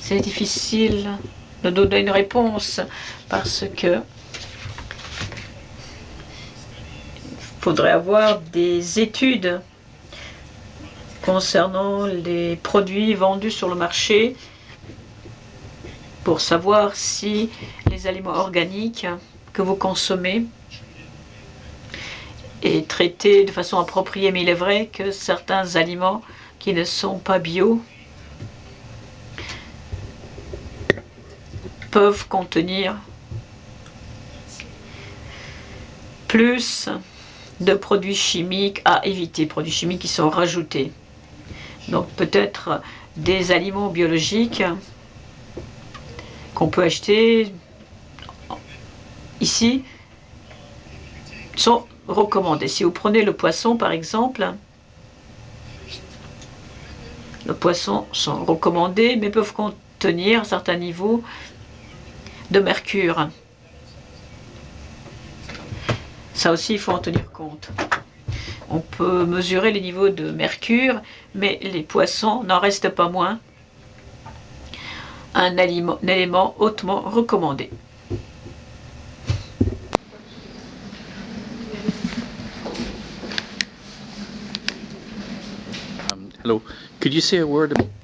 C'est difficile de donner une réponse parce que il faudrait avoir des études concernant les produits vendus sur le marché pour savoir si les aliments organiques que vous consommez est traité de façon appropriée. Mais il est vrai que certains aliments qui ne sont pas bio peuvent contenir plus de produits chimiques à éviter, produits chimiques qui sont rajoutés. Donc peut-être des aliments biologiques qu'on peut acheter ici sont recommandés. Si vous prenez le poisson par exemple, les poissons sont recommandés mais peuvent contenir un certain niveau de mercure. Ça aussi, il faut en tenir compte. On peut mesurer les niveaux de mercure, mais les poissons n'en restent pas moins un élément hautement recommandé. Hello. Could you say a word about